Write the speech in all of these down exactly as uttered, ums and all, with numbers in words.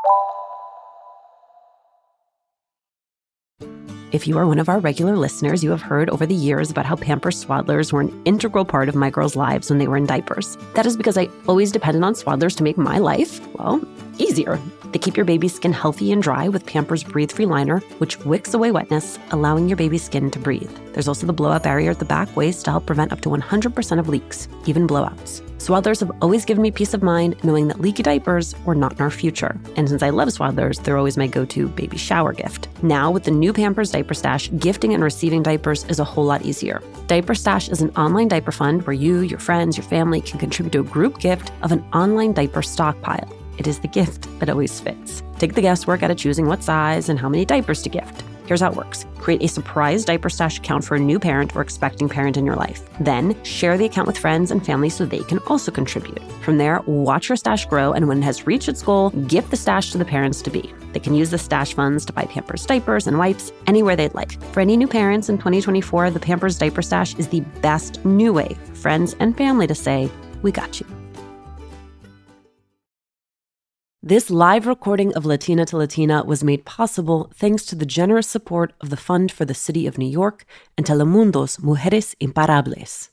If you are one of our regular listeners, you have heard over the years about how Pampers Swaddlers were an integral part of my girls' lives when they were in diapers. That is because I always depended on Swaddlers to make my life, well, easier. They keep your baby's skin healthy and dry with Pampers Breathe Free Liner, which wicks away wetness, allowing your baby's skin to breathe. There's also the blowout barrier at the back waist to help prevent up to one hundred percent of leaks, even blowouts. Swaddlers have always given me peace of mind knowing that leaky diapers were not in our future. And since I love Swaddlers, they're always my go-to baby shower gift. Now, with the new Pampers Diaper Stash, gifting and receiving diapers is a whole lot easier. Diaper Stash is an online diaper fund where you, your friends, your family can contribute to a group gift of an online diaper stockpile. It is the gift that always fits. Take the guesswork out of choosing what size and how many diapers to gift. Here's how it works. Create a surprise Diaper Stash account for a new parent or expecting parent in your life. Then, share the account with friends and family so they can also contribute. From there, watch your stash grow, and when it has reached its goal, gift the stash to the parents-to-be. They can use the stash funds to buy Pampers diapers and wipes anywhere they'd like. For any new parents in twenty twenty-four, the Pampers Diaper Stash is the best new way for friends and family to say, "We got you." This live recording of Latina to Latina was made possible thanks to the generous support of the Fund for the City of New York and Telemundo's Mujeres Imparables.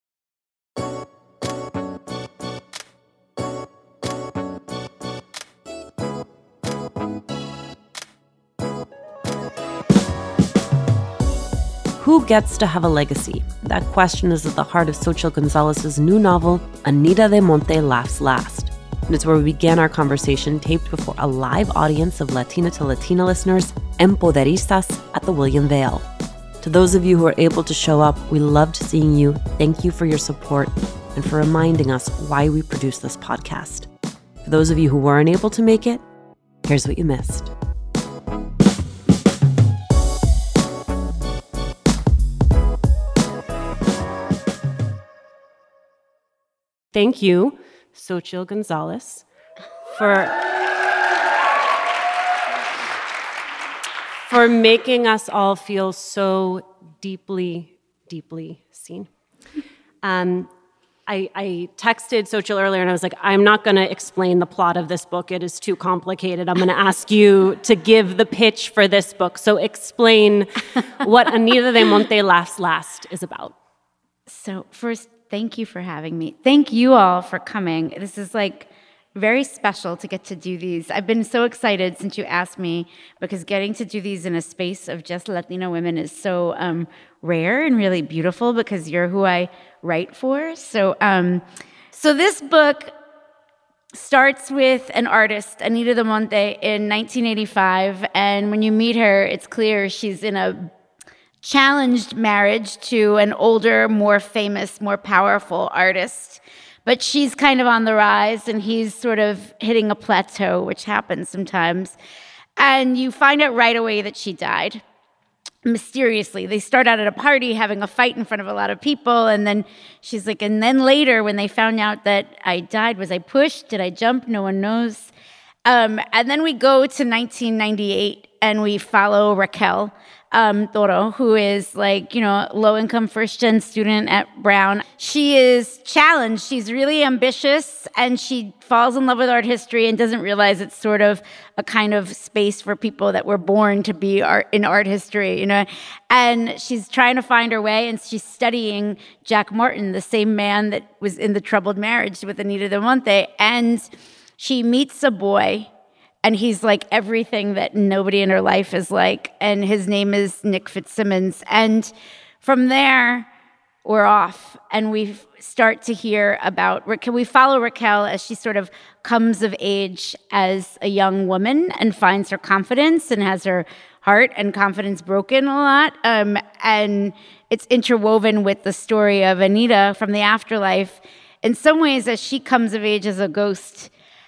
Who gets to have a legacy? That question is at the heart of Xochitl Gonzalez's new novel, Anita de Monte Laughs Last. And it's where we began our conversation, taped before a live audience of Latina to Latina listeners, Empoderistas, at the William Vale. To those of you who are able to show up, we loved seeing you. Thank you for your support and for reminding us why we produce this podcast. For those of you who weren't able to make it, here's what you missed. Thank you, Xochitl Gonzalez, for, for making us all feel so deeply, deeply seen. Um, I, I texted Xochitl earlier and I was like, I'm not going to explain the plot of this book. It is too complicated. I'm going to ask you to give the pitch for this book. So explain what Anita de Monte Laughs Last is about. So first, thank you for having me. Thank you all for coming. This is like very special to get to do these. I've been so excited since you asked me because getting to do these in a space of just Latina women is so um, rare and really beautiful because you're who I write for. So, um, so this book starts with an artist, Anita de Monte, in nineteen eighty-five. And when you meet her, it's clear she's in a challenged marriage to an older, more famous, more powerful artist. But she's kind of on the rise, and he's sort of hitting a plateau, which happens sometimes. And you find out right away that she died, mysteriously. They start out at a party having a fight in front of a lot of people, and then she's like, and then later when they found out that I died, was I pushed? Did I jump? No one knows. Um, and then we go to nineteen ninety-eight, and we follow Raquel, Um, Toro, who is like, you know, low-income first-gen student at Brown. She is challenged. She's really ambitious, and she falls in love with art history and doesn't realize it's sort of a kind of space for people that were born to be art, in art history, you know. And she's trying to find her way, and she's studying Jack Martin, the same man that was in the troubled marriage with Anita de Monte. And she meets a boy, and he's like everything that nobody in her life is like. And his name is Nick Fitzsimmons. And from there, we're off. And we start to hear about, can we follow Raquel as she sort of comes of age as a young woman and finds her confidence and has her heart and confidence broken a lot. Um, and it's interwoven with the story of Anita from the afterlife. In some ways, as she comes of age as a ghost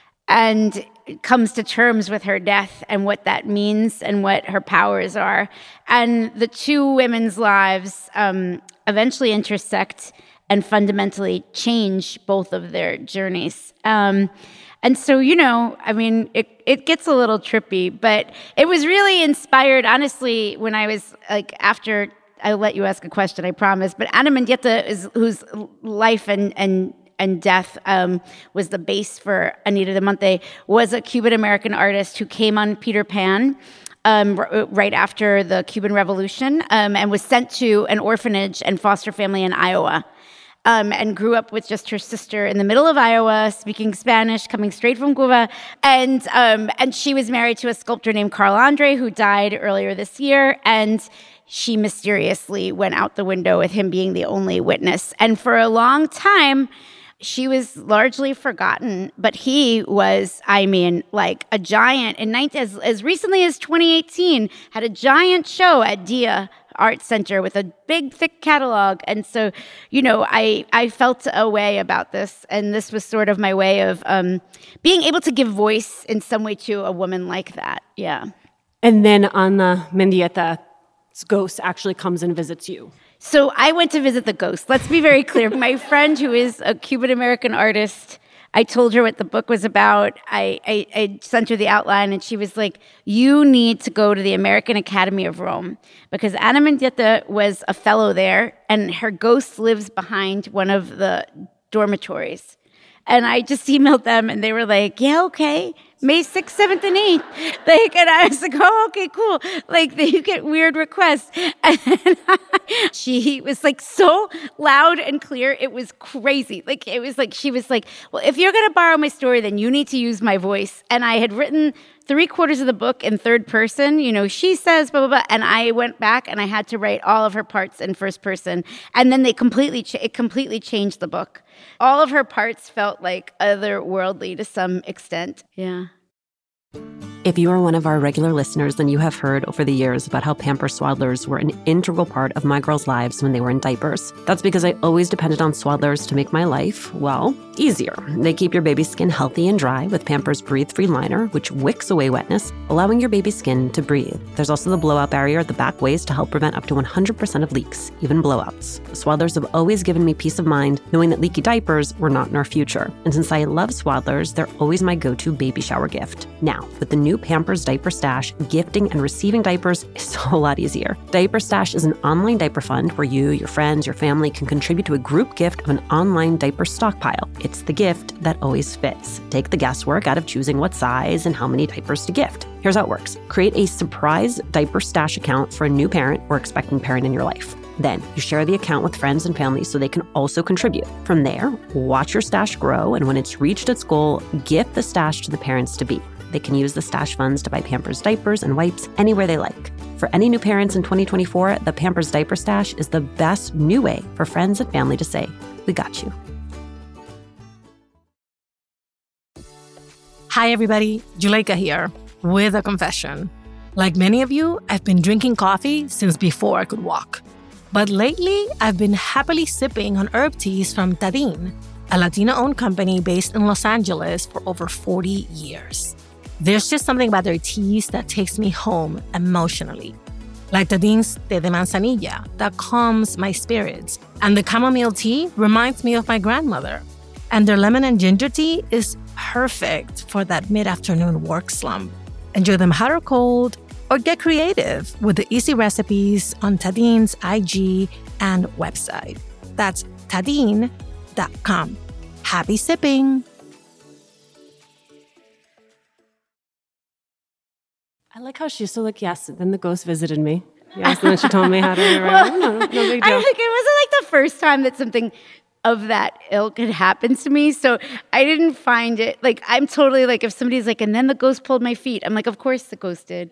and comes to terms with her death and what that means and what her powers are. And the two women's lives um, eventually intersect and fundamentally change both of their journeys. Um, and so, you know, I mean, it, it gets a little trippy, but it was really inspired, honestly, when I was, like, after, I'll let you ask a question, I promise, but Ana Mendieta, is whose life and, and and death um, was the base for Anita de Monte, was a Cuban-American artist who came on Peter Pan um, r- right after the Cuban Revolution um, and was sent to an orphanage and foster family in Iowa. Um, and grew up with just her sister in the middle of Iowa, speaking Spanish, coming straight from Cuba. And um, and she was married to a sculptor named Carl Andre, who died earlier this year. And she mysteriously went out the window with him being the only witness. And for a long time, she was largely forgotten. But he was, I mean, like a giant. In nineteen, as, as recently as twenty eighteen, had a giant show at Dia Art Center with a big, thick catalog. And so, you know, I, I felt a way about this. And this was sort of my way of um, being able to give voice in some way to a woman like that. Yeah. And then Ana Mendieta's ghost actually comes and visits you. So I went to visit the ghost. Let's be very clear. My friend, who is a Cuban-American artist, I told her what the book was about. I, I, I sent her the outline, and she was like, you need to go to the American Academy of Rome, because Ana Mendieta was a fellow there, and her ghost lives behind one of the dormitories. And I just emailed them, and they were like, yeah, okay, May sixth, seventh, and eighth. Like, and I was like, oh, okay, cool. Like, you get weird requests. And she was like so loud and clear. It was crazy. Like, it was like, she was like, well, if you're going to borrow my story, then you need to use my voice. And I had written three quarters of the book in third person, you know, she says, blah, blah, blah. And I went back and I had to write all of her parts in first person. And then they completely, ch- it completely changed the book. All of her parts felt like otherworldly to some extent. Yeah. If you are one of our regular listeners, then you have heard over the years about how Pampers Swaddlers were an integral part of my girls' lives when they were in diapers. That's because I always depended on Swaddlers to make my life, well, easier. They keep your baby's skin healthy and dry with Pampers Breathe-Free Liner, which wicks away wetness, allowing your baby's skin to breathe. There's also the blowout barrier at the back waist to help prevent up to one hundred percent of leaks, even blowouts. Swaddlers have always given me peace of mind knowing that leaky diapers were not in our future. And since I love Swaddlers, they're always my go-to baby shower gift. Now, with the new Pampers Diaper Stash, gifting and receiving diapers is a lot easier. Diaper Stash is an online diaper fund where you, your friends, your family can contribute to a group gift of an online diaper stockpile. It's the gift that always fits. Take the guesswork out of choosing what size and how many diapers to gift. Here's how it works. Create a surprise Diaper Stash account for a new parent or expecting parent in your life. Then you share the account with friends and family so they can also contribute. From there, watch your stash grow, and when it's reached its goal, gift the stash to the parents-to-be. They can use the stash funds to buy Pampers diapers and wipes anywhere they like. For any new parents in twenty twenty-four, the Pampers Diaper Stash is the best new way for friends and family to say, we got you. Hi, everybody. Juleyka here with a confession. Like many of you, I've been drinking coffee since before I could walk. But lately, I've been happily sipping on herb teas from Tadin, a Latina-owned company based in Los Angeles for over forty years. There's just something about their teas that takes me home emotionally. Like Tadin's Té de Manzanilla that calms my spirits. And the chamomile tea reminds me of my grandmother. And their lemon and ginger tea is perfect for that mid-afternoon work slump. Enjoy them hot or cold, or get creative with the easy recipes on Tadin's I G and website. That's tadin dot com. Happy sipping! I like how she's so like, yes, then the ghost visited me. Yes, and then she told me how to write. Well, no, no big deal. I think it wasn't like the first time that something of that ilk had happened to me. So I didn't find it, like, I'm totally like, if somebody's like, and then the ghost pulled my feet, I'm like, of course the ghost did.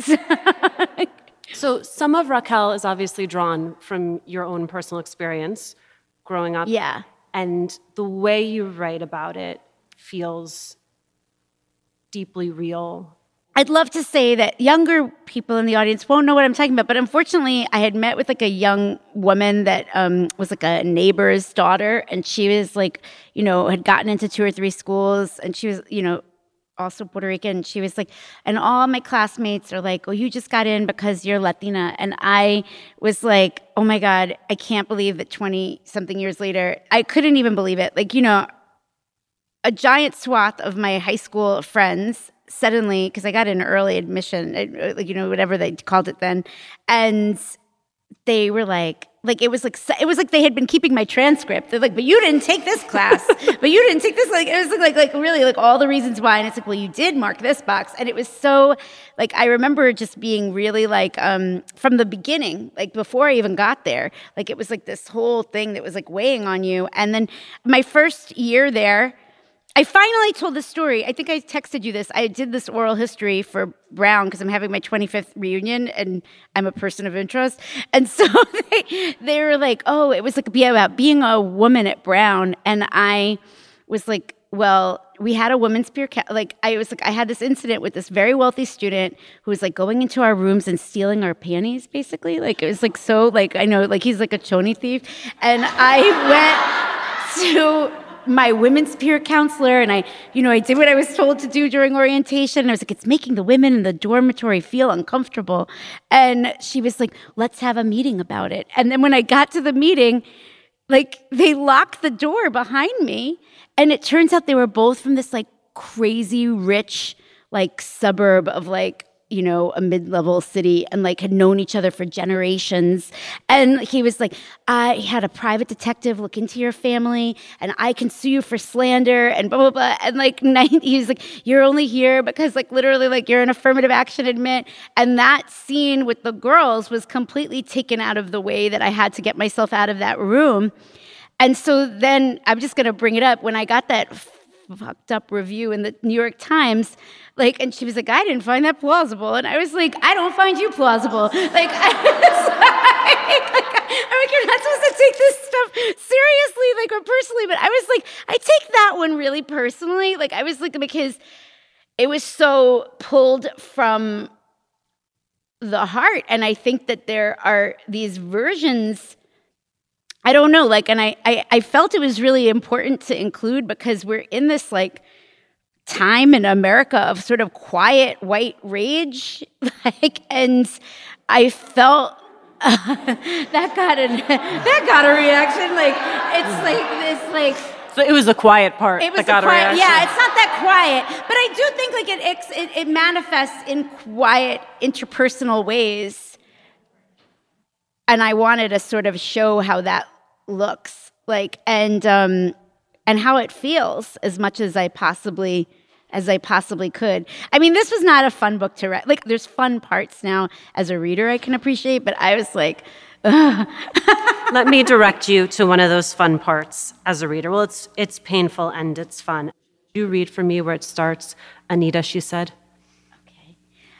So some of Raquel is obviously drawn from your own personal experience growing up. Yeah. And the way you write about it feels deeply real. I'd love to say that younger people in the audience won't know what I'm talking about, but unfortunately, I had met with like a young woman that um, was like a neighbor's daughter, and she was like, you know, had gotten into two or three schools, and she was, you know, also Puerto Rican. She was like, and all my classmates are like, oh, you just got in because you're Latina. And I was like, oh my God, I can't believe that twenty-something years later, I couldn't even believe it. Like, you know, a giant swath of my high school friends suddenly, because I got an early admission, like, you know, whatever they called it then, and they were like, like it was like it was like they had been keeping my transcript. They're like, but you didn't take this class, but you didn't take this. Like it was like like really like all the reasons why. And it's like, well, you did mark this box, and it was so like I remember just being really like um, from the beginning, like before I even got there, like it was like this whole thing that was like weighing on you. And then my first year there, I finally told the story. I think I texted you this. I did this oral history for Brown because I'm having my twenty-fifth reunion and I'm a person of interest. And so they, they were like, oh, it was like about being a woman at Brown. And I was like, well, we had a women's peer, ca- like I was like, I had this incident with this very wealthy student who was like going into our rooms and stealing our panties, basically. Like it was like so like, I know, like he's like a choni thief. And I went to my women's peer counselor, and I, you know, I did what I was told to do during orientation, and I was like, it's making the women in the dormitory feel uncomfortable. And she was like, let's have a meeting about it. And then when I got to the meeting, like, they locked the door behind me, and it turns out they were both from this, like, crazy rich, like, suburb of, like, you know, a mid-level city, and like had known each other for generations. And he was like, I had a private detective look into your family and I can sue you for slander and blah, blah, blah. And like, he was like, you're only here because like literally like you're an affirmative action admit. And that scene with the girls was completely taken out of the way that I had to get myself out of that room. And so then I'm just going to bring it up. When I got that fucked up review in the New York Times, like, and she was like, I didn't find that plausible. And I was like, I don't find you plausible. Like, I was like, like I'm like, you're not supposed to take this stuff seriously, like, or personally. But I was like, I take that one really personally. Like, I was like, because it was so pulled from the heart. And I think that there are these versions, I don't know, like, and I, I, I felt it was really important to include because we're in this, like, time in America of sort of quiet white rage, like, and I felt uh, that got a that got a reaction. Like, it's like this, like. So it was the quiet part. It was that got the quiet, a reaction. yeah. It's not that quiet, but I do think like it it, it manifests in quiet interpersonal ways, and I wanted to sort of show how that looks like, and um, and how it feels as much as I possibly as I possibly could. I mean, this was not a fun book to read. Like, there's fun parts now as a reader I can appreciate, but I was like, ugh. Let me direct you to one of those fun parts as a reader. Well, it's it's painful and it's fun. You read for me where it starts. Anita, she said. Okay.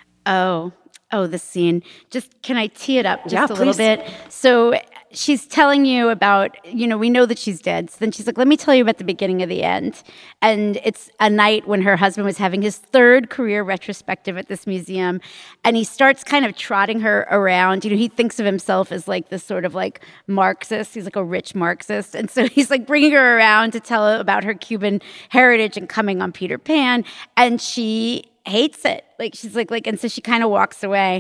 Oh, oh, the scene. Just, can I tee it up just yeah, a little please. bit? So she's telling you about, you know, we know that she's dead. So then she's like, let me tell you about the beginning of the end. And it's a night when her husband was having his third career retrospective at this museum. And he starts kind of trotting her around. You know, he thinks of himself as like this sort of like Marxist. He's like a rich Marxist. And so he's like bringing her around to tell her about her Cuban heritage and coming on Peter Pan. And she hates it. Like, she's like, like, and so she kind of walks away.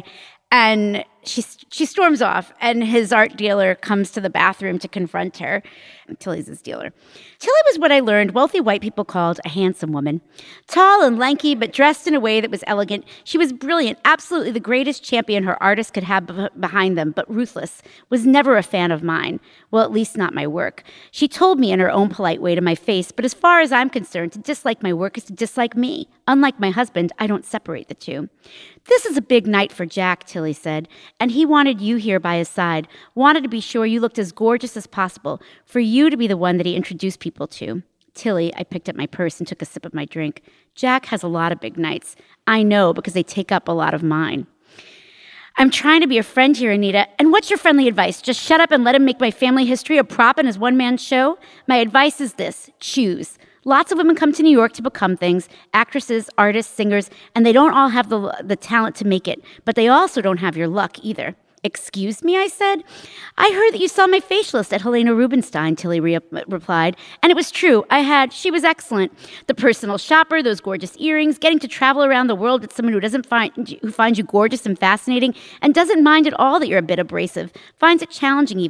And she she storms off, and his art dealer comes to the bathroom to confront her. Tilly's his dealer. Tilly was what I learned wealthy white people called a handsome woman. Tall and lanky, but dressed in a way that was elegant. She was brilliant, absolutely the greatest champion her artist could have b- behind them, but ruthless. Was never a fan of mine. Well, at least not my work. She told me in her own polite way to my face, but as far as I'm concerned, to dislike my work is to dislike me. Unlike my husband, I don't separate the two. This is a big night for Jack, Tilly said, and he wanted you here by his side, wanted to be sure you looked as gorgeous as possible, for you to be the one that he introduced people to. Tilly, I picked up my purse and took a sip of my drink. Jack has a lot of big nights. I know, because they take up a lot of mine. I'm trying to be a friend here, Anita, and what's your friendly advice? Just shut up and let him make my family history a prop in his one-man show? My advice is this: choose. Lots of women come to New York to become things, actresses, artists, singers, and they don't all have the the talent to make it, but they also don't have your luck either. Excuse me, I said. I heard that you saw my facialist at Helena Rubinstein, Tilly re- replied, and it was true. I had. She was excellent. The personal shopper, those gorgeous earrings, getting to travel around the world with someone who doesn't find who finds you gorgeous and fascinating and doesn't mind at all that you're a bit abrasive, finds it challenging even.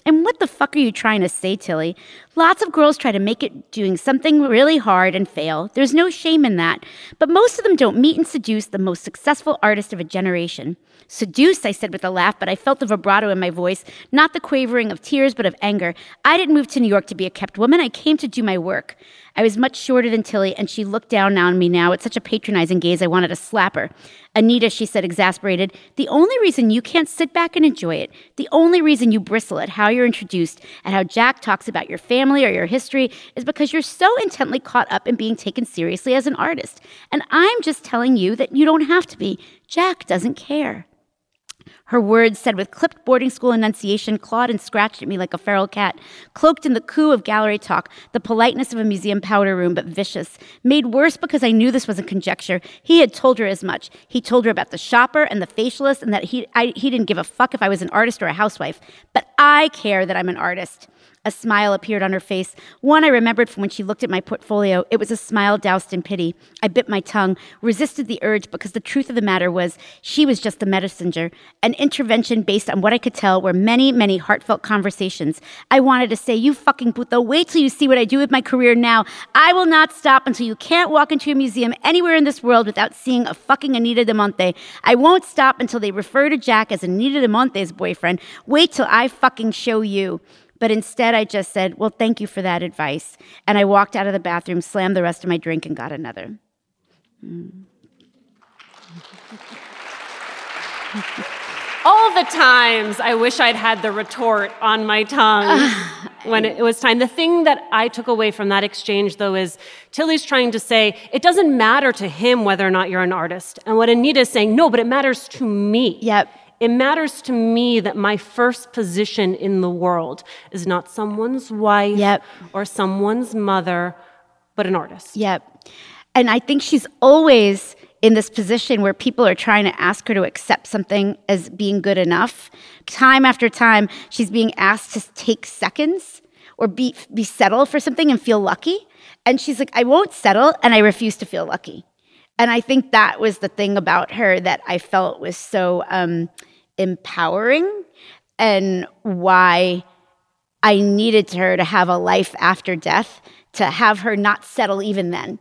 And what the fuck are you trying to say, Tilly? Lots of girls try to make it doing something really hard and fail. There's no shame in that. But most of them don't meet and seduce the most successful artist of a generation. Seduce, I said with a laugh, but I felt the vibrato in my voice, not the quavering of tears, but of anger. I didn't move to New York to be a kept woman. I came to do my work. I was much shorter than Tilly, and she looked down on me now with such a patronizing gaze I wanted to slap her. Anita, she said, exasperated, the only reason you can't sit back and enjoy it, the only reason you bristle at how you're introduced and how Jack talks about your family or your history is because you're so intently caught up in being taken seriously as an artist. And I'm just telling you that you don't have to be. Jack doesn't care. Her words, said with clipped boarding school enunciation, clawed and scratched at me like a feral cat, cloaked in the coo of gallery talk, the politeness of a museum powder room, but vicious. Made worse because I knew this wasn't conjecture. He had told her as much. He told her about the shopper and the facialist and that he, I, he didn't give a fuck if I was an artist or a housewife. But I care that I'm an artist. A smile appeared on her face, one I remembered from when she looked at my portfolio. It was a smile doused in pity. I bit my tongue, resisted the urge because the truth of the matter was she was just the messenger, an intervention based on what I could tell were many, many heartfelt conversations. I wanted to say, you fucking puto, wait till you see what I do with my career now. I will not stop until you can't walk into a museum anywhere in this world without seeing a fucking Anita de Monte. I won't stop until they refer to Jack as Anita de Monte's boyfriend. Wait till I fucking show you. But instead, I just said, well, thank you for that advice. And I walked out of the bathroom, slammed the rest of my drink, and got another. Mm. All the times I wish I'd had the retort on my tongue when it was time. The thing that I took away from that exchange, though, is Tilly's trying to say, it doesn't matter to him whether or not you're an artist. And what Anita's saying, no, but it matters to me. Yep. It matters to me that my first position in the world is not someone's wife yep. or someone's mother, but an artist. Yep. And I think she's always in this position where people are trying to ask her to accept something as being good enough. Time after time, she's being asked to take seconds or be, be settle for something and feel lucky. And she's like, I won't settle, and I refuse to feel lucky. And I think that was the thing about her that I felt was so um, empowering, and why I needed her to have a life after death, to have her not settle even then.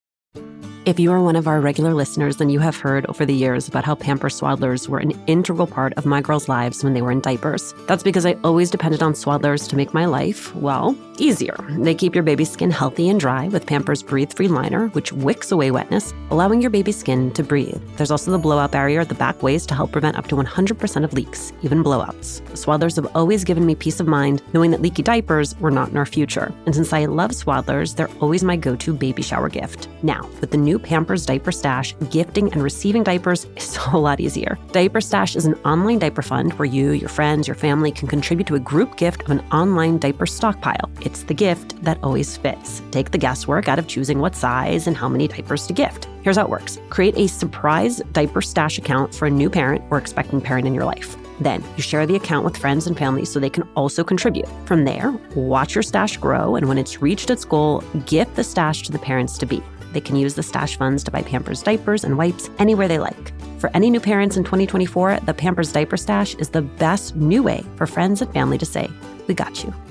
If you are one of our regular listeners, then you have heard over the years about how Pampers Swaddlers were an integral part of my girls' lives when they were in diapers. That's because I always depended on Swaddlers to make my life, well, easier. They keep your baby's skin healthy and dry with Pampers Breathe Free Liner, which wicks away wetness, allowing your baby's skin to breathe. There's also the blowout barrier at the back waist to help prevent up to one hundred percent of leaks, even blowouts. Swaddlers have always given me peace of mind knowing that leaky diapers were not in our future. And since I love Swaddlers, they're always my go-to baby shower gift. Now, with the new Pampers Diaper Stash, gifting and receiving diapers is a whole lot easier. Diaper Stash is an online diaper fund where you, your friends, your family can contribute to a group gift of an online diaper stockpile. It's the gift that always fits. Take the guesswork out of choosing what size and how many diapers to gift. Here's how it works. Create a surprise Diaper Stash account for a new parent or expecting parent in your life. Then you share the account with friends and family so they can also contribute. From there, watch your stash grow, and when it's reached its goal, gift the stash to the parents-to-be. They can use the stash funds to buy Pampers diapers and wipes anywhere they like. For any new parents in twenty twenty-four, the Pampers Diaper Stash is the best new way for friends and family to say, we got you.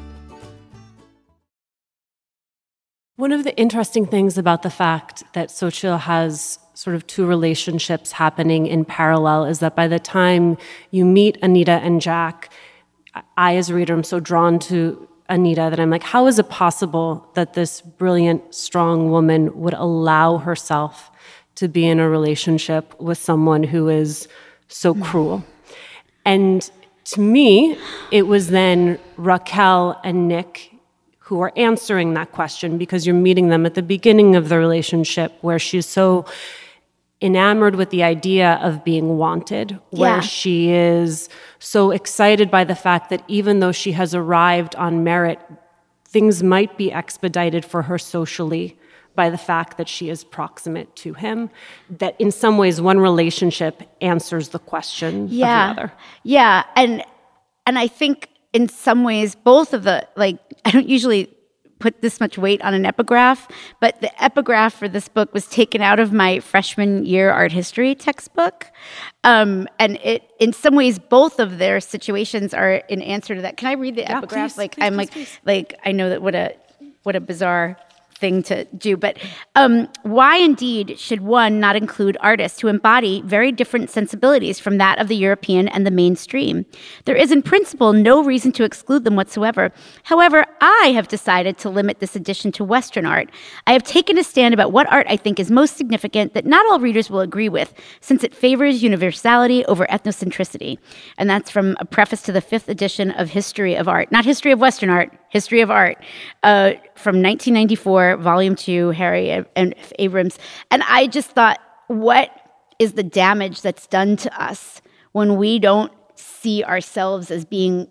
One of the interesting things about the fact that Xochitl has sort of two relationships happening in parallel is that by the time you meet Anita and Jack, I, as a reader, am so drawn to Anita that I'm like, how is it possible that this brilliant, strong woman would allow herself to be in a relationship with someone who is so cruel? And to me, it was then Raquel and Nick who are answering that question, because you're meeting them at the beginning of the relationship where she's so enamored with the idea of being wanted, where yeah. she is so excited by the fact that even though she has arrived on merit, things might be expedited for her socially by the fact that she is proximate to him, that in some ways one relationship answers the question yeah. of the other. Yeah, and and I think in some ways both of the, like, I don't usually put this much weight on an epigraph, but the epigraph for this book was taken out of my freshman year art history textbook. Um, and it, in some ways, both of their situations are in answer to that. Can I read the yeah, epigraph? Please, like, please, I'm please, like, please. like, I know that what a, what a bizarre thing to do. But um, why indeed should one not include artists who embody very different sensibilities from that of the European and the mainstream? There is in principle no reason to exclude them whatsoever. However, I have decided to limit this addition to Western art. I have taken a stand about what art I think is most significant that not all readers will agree with, since it favors universality over ethnocentricity. And that's from a preface to the fifth edition of History of Art. Not History of Western Art, History of Art, uh, from nineteen ninety-four, Volume two, Harry and Abrams. And I just thought, what is the damage that's done to us when we don't see ourselves as being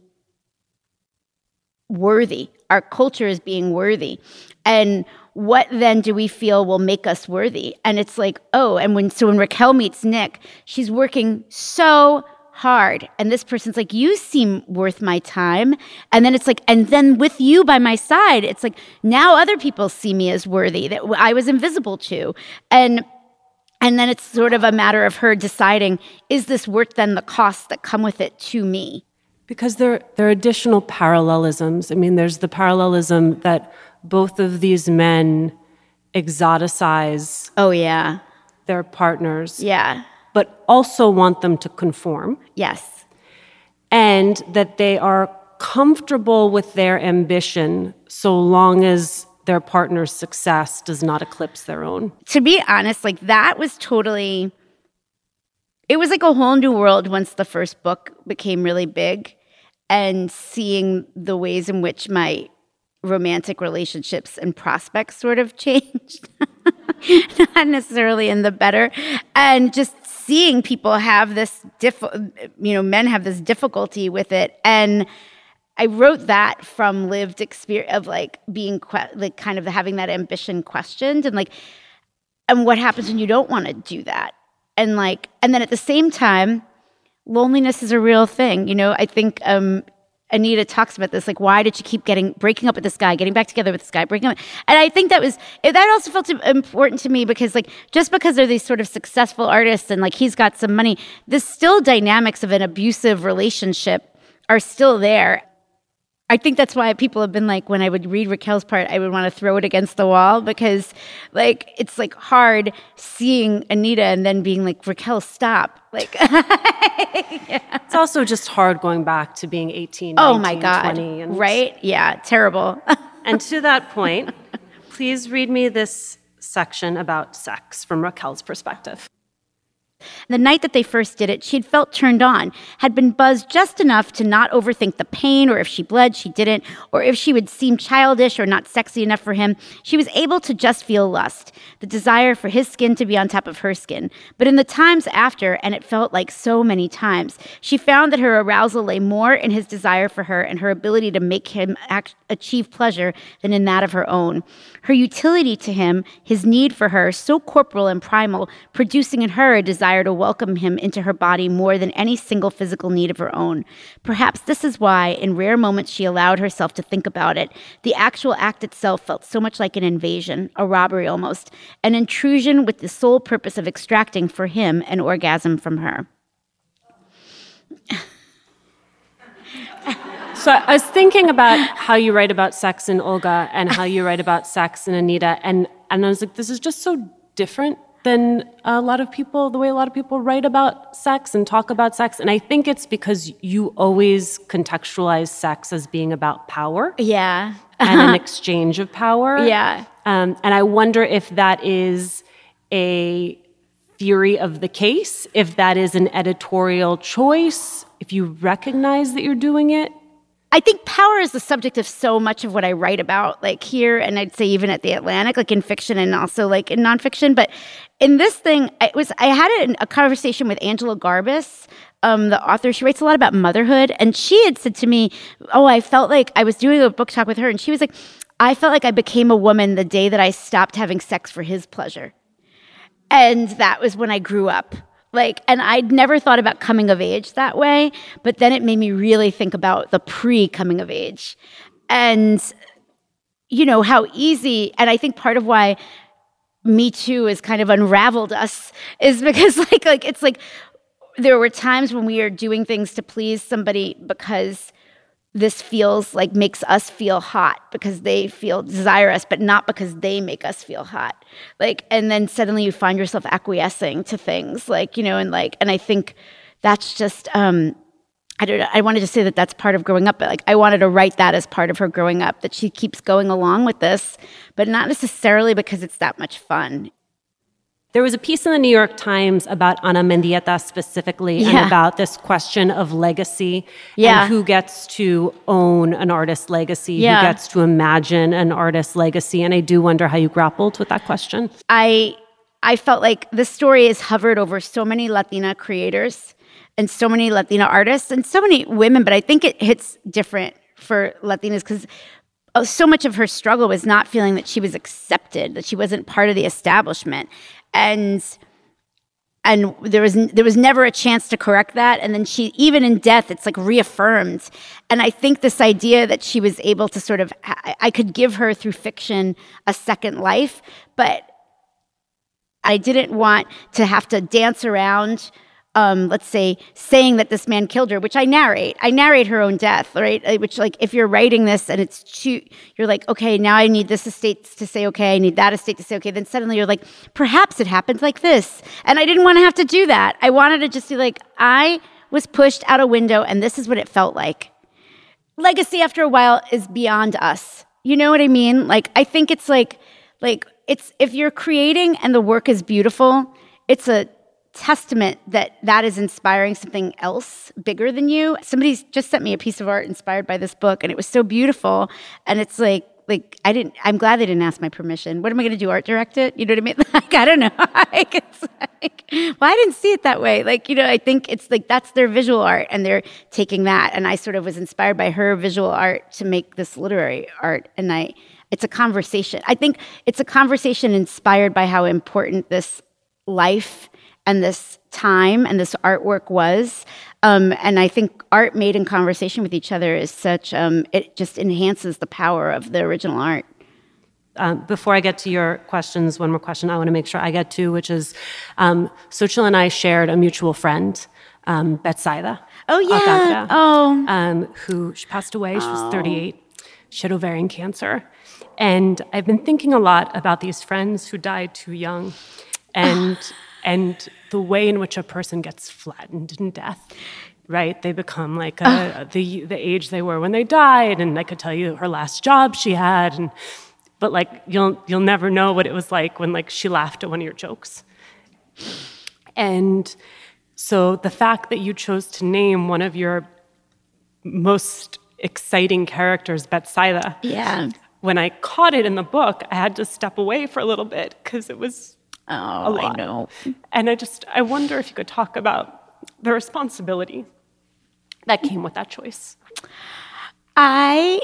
worthy, our culture as being worthy? And what then do we feel will make us worthy? And it's like, oh, and when so when Raquel meets Nick, she's working so hard. And this person's like, you seem worth my time. And then it's like, and then with you by my side, it's like, now other people see me as worthy, that I was invisible to. And and then it's sort of a matter of her deciding, is this worth then the costs that come with it to me? Because there, there are additional parallelisms. I mean, there's the parallelism that both of these men exoticize Oh, yeah. their partners. Yeah. But also want them to conform. Yes. And that they are comfortable with their ambition so long as their partner's success does not eclipse their own. To be honest, like that was totally, it was like a whole new world once the first book became really big, and seeing the ways in which my romantic relationships and prospects sort of changed. Not necessarily in the better. And just seeing people have this, diff- you know, men have this difficulty with it. And I wrote that from lived experience of like being, que- like kind of having that ambition questioned, and like, and what happens when you don't want to do that? And like, and then at the same time, loneliness is a real thing. You know, I think, um, Anita talks about this, like, why did she keep getting, breaking up with this guy, getting back together with this guy, breaking up? And I think that was, that also felt important to me because, like, just because they're these sort of successful artists and, like, he's got some money, the still dynamics of an abusive relationship are still there. I think that's why people have been like, when I would read Raquel's part, I would want to throw it against the wall because, like, it's, like, hard seeing Anita and then being like, Raquel, stop. Like, yeah. It's also just hard going back to being eighteen, nineteen, oh my God, twenty. And right? Yeah, terrible. And to that point, please read me this section about sex from Raquel's perspective. The night that they first did it, she had felt turned on, had been buzzed just enough to not overthink the pain, or if she bled, she didn't, or if she would seem childish or not sexy enough for him, she was able to just feel lust, the desire for his skin to be on top of her skin. But in the times after, and it felt like so many times, she found that her arousal lay more in his desire for her and her ability to make him act, achieve pleasure than in that of her own. Her utility to him, his need for her, so corporal and primal, producing in her a desire to welcome him into her body more than any single physical need of her own. Perhaps this is why, in rare moments she allowed herself to think about it, the actual act itself felt so much like an invasion, a robbery almost, an intrusion with the sole purpose of extracting for him an orgasm from her. So I was thinking about how you write about sex in Olga and how you write about sex in Anita, and, and I was like, this is just so different than a lot of people, the way a lot of people write about sex and talk about sex. And I think it's because you always contextualize sex as being about power. Yeah. And an exchange of power. Yeah. Um, and I wonder if that is a theory of the case, if that is an editorial choice, if you recognize that you're doing it. I think power is the subject of so much of what I write about, like here, and I'd say even at The Atlantic, like in fiction and also like in nonfiction. But in this thing, it was I had a, a conversation with Angela Garbus, um, the author. She writes a lot about motherhood, and she had said to me, "Oh, I felt like I was doing a book talk with her, and she was like, I felt like I became a woman the day that I stopped having sex for his pleasure, and that was when I grew up." Like, and I'd never thought about coming of age that way, but then it made me really think about the pre-coming of age. And, you know, how easy, and I think part of why Me Too has kind of unraveled us is because like like it's like there were times when we are doing things to please somebody because this feels like makes us feel hot because they feel desire us, but not because they make us feel hot. Like, and then suddenly you find yourself acquiescing to things like, you know, and like, and I think that's just, um, I don't know, I wanted to say that that's part of growing up, but like, I wanted to write that as part of her growing up, that she keeps going along with this, but not necessarily because it's that much fun. There was a piece in the New York Times about Ana Mendieta specifically, Yeah. and about this question of legacy Yeah. and who gets to own an artist's legacy, Yeah. who gets to imagine an artist's legacy. And I do wonder how you grappled with that question. I I felt like this story has hovered over so many Latina creators and so many Latina artists and so many women, but I think it hits different for Latinas because so much of her struggle was not feeling that she was accepted, that she wasn't part of the establishment. And and there was there was never a chance to correct that. And then she, even in death, it's like reaffirmed. And I think this idea that she was able to sort of, I, I could give her through fiction a second life, but I didn't want to have to dance around, um, let's say, saying that this man killed her, which I narrate. I narrate her own death, right? Which, like, if you're writing this and it's too, you're like, okay, now I need this estate to say, okay, I need that estate to say, okay. Then suddenly you're like, perhaps it happened like this. And I didn't want to have to do that. I wanted to just be like, I was pushed out a window and this is what it felt like. Legacy after a while is beyond us. You know what I mean? Like, I think it's like, like, it's, if you're creating and the work is beautiful, it's a testament that that is inspiring something else bigger than you. Somebody just sent me a piece of art inspired by this book, and it was so beautiful. And it's like, like I didn't. I'm glad they didn't ask my permission. What am I going to do? Art direct it? You know what I mean? Like, I don't know. Like, it's like, well, I didn't see it that way. Like, you know, I think it's like that's their visual art, and they're taking that. And I sort of was inspired by her visual art to make this literary art, and I. It's a conversation. I think it's a conversation inspired by how important this life and this time and this artwork was. Um, and I think art made in conversation with each other is such, um, it just enhances the power of the original art. Um, before I get to your questions, one more question I want to make sure I get to, which is, um, Xochitl and I shared a mutual friend, um, Betsaida. Oh, yeah. Alcantara, Oh. Um, who, she passed away, she was thirty-eight. She had ovarian cancer. And I've been thinking a lot about these friends who died too young and and the way in which a person gets flattened in death, right? They become like a, the the age they were when they died, and I could tell you her last job she had, and but like you'll you'll never know what it was like when like she laughed at one of your jokes. And so the fact that you chose to name one of your most exciting characters, Betsaida. Yeah. When I caught it in the book, I had to step away for a little bit because it was Oh, a lot. I know. And I just, I wonder if you could talk about the responsibility that came with that choice. I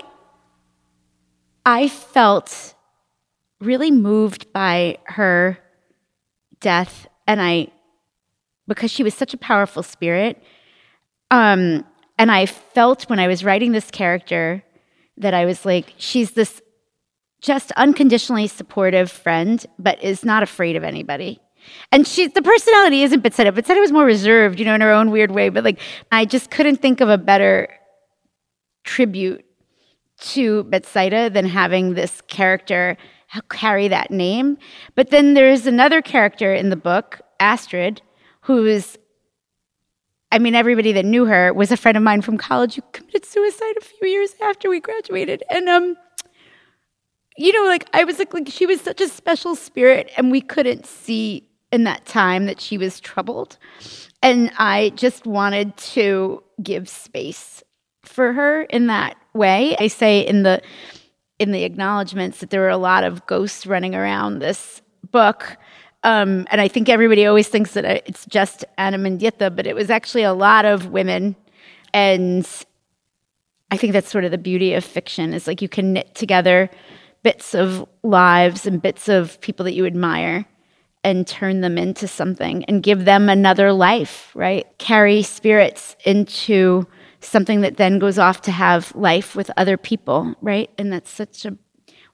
I felt really moved by her death, and I because she was such a powerful spirit. Um, and I felt when I was writing this character that I was like, she's this just unconditionally supportive friend, but is not afraid of anybody. And she, the personality isn't Betsaida. Betsaida was more reserved, you know, in her own weird way. But like, I just couldn't think of a better tribute to Betsaida than having this character carry that name. But then there's another character in the book, Astrid, who is, I mean, everybody that knew her was a friend of mine from college who committed suicide a few years after we graduated. And, um, you know, like, I was like, like, she was such a special spirit, and we couldn't see in that time that she was troubled. And I just wanted to give space for her in that way. I say in the in the acknowledgments that there were a lot of ghosts running around this book. Um, and I think everybody always thinks that it's just Ana Mendieta, but it was actually a lot of women. And I think that's sort of the beauty of fiction, is like you can knit together bits of lives and bits of people that you admire and turn them into something and give them another life, right? Carry spirits into something that then goes off to have life with other people, right? And that's such a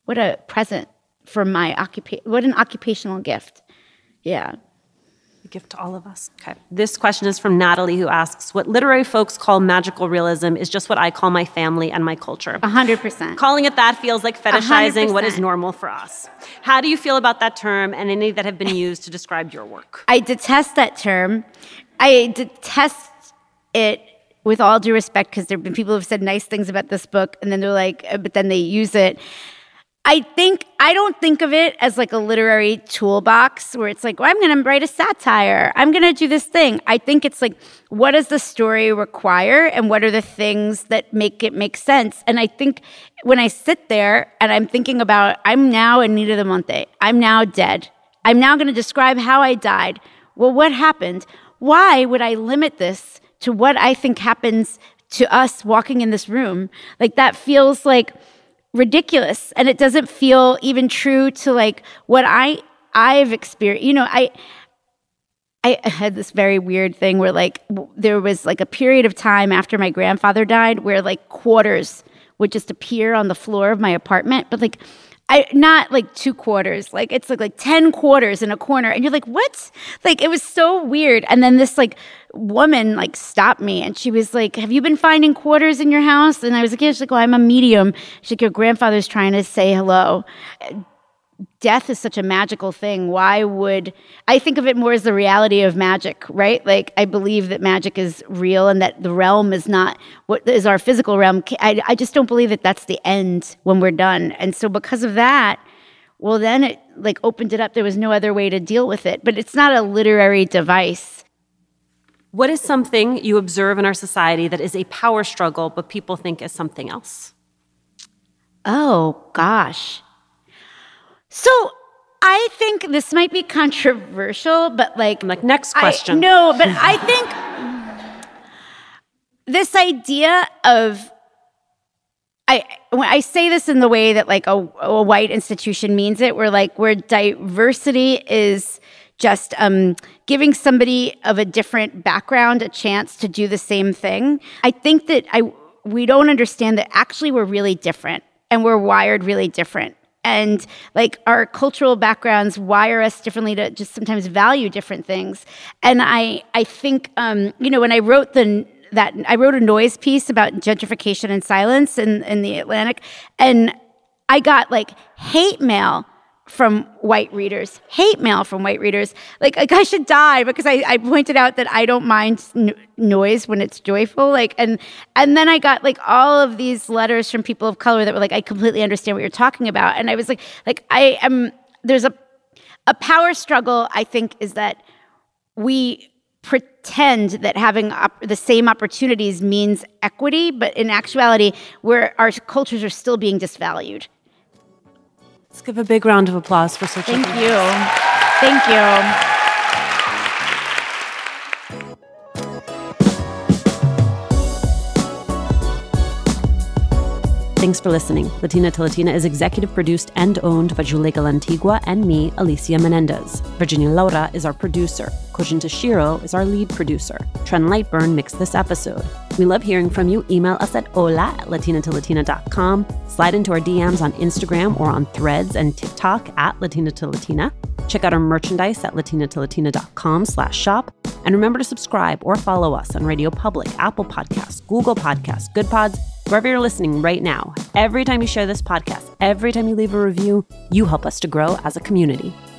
what a present for my occupation. What an occupational gift. Yeah. A gift to all of us. Okay. This question is from Natalie, who asks, what literary folks call magical realism is just what I call my family and my culture. A hundred percent. Calling it that feels like fetishizing one hundred percent. What is normal for us. How do you feel about that term and any that have been used to describe your work? I detest that term. I detest it with all due respect, because there have been people who have said nice things about this book, and then they're like, but then they use it. I think, I don't think of it as like a literary toolbox where it's like, well, I'm going to write a satire. I'm going to do this thing. I think it's like, what does the story require and what are the things that make it make sense? And I think when I sit there and I'm thinking about, I'm now Anita de Monte. I'm now dead. I'm now going to describe how I died. Well, what happened? Why would I limit this to what I think happens to us walking in this room? Like, that feels like ridiculous, and it doesn't feel even true to like what I I've experienced. You know, I I had this very weird thing where like w- there was like a period of time after my grandfather died where like quarters would just appear on the floor of my apartment, but like I not like two quarters, like it's like like ten quarters in a corner, and you're like, what? Like, it was so weird. And then this like woman like stopped me, and she was like, have you been finding quarters in your house? And I was like, yeah. She's like, oh, I'm a medium. She's like, your grandfather's trying to say hello. Death is such a magical thing. Why would I think of it more as the reality of magic, right? Like, I believe that magic is real and that the realm is not what is our physical realm. I, I just don't believe that that's the end when we're done. And so because of that, well, then it like opened it up. There was no other way to deal with it. But it's not a literary device. What is something you observe in our society that is a power struggle, but people think is something else? Oh, gosh. So I think this might be controversial, but like... Like, next question. I, no, but I think this idea of... I when I say this in the way that like a, a white institution means it, where like where diversity is just um, giving somebody of a different background a chance to do the same thing. I think that I we don't understand that actually we're really different and we're wired really different. And like our cultural backgrounds wire us differently to just sometimes value different things. And I I think um, you know when I wrote the that I wrote a noise piece about gentrification and silence in, in the Atlantic, and I got like hate mail from white readers, hate mail from white readers. Like, like I should die because I, I pointed out that I don't mind n- noise when it's joyful. Like, and and then I got like all of these letters from people of color that were like, I completely understand what you're talking about. And I was like, like I am. There's a a power struggle. I think is that we pretend that having op- the same opportunities means equity, but in actuality, where our cultures are still being disvalued. Let's give a big round of applause for such a Thank you. Thank you. Thanks for listening. Latina to Latina is executive produced and owned by Juleka Lantigua and me, Alicia Menendez. Virginia Laura is our producer. Kojin Tashiro is our lead producer. Trent Lightburn mixed this episode. We love hearing from you. Email us at hola at latina to latina dot com. Slide into our D Ms on Instagram or on Threads and TikTok at Latina to Latina. Check out our merchandise at latina to latina dot com slash shop. And remember to subscribe or follow us on Radio Public, Apple Podcasts, Google Podcasts, Good Pods, wherever you're listening right now. Every time you share this podcast, every time you leave a review, you help us to grow as a community.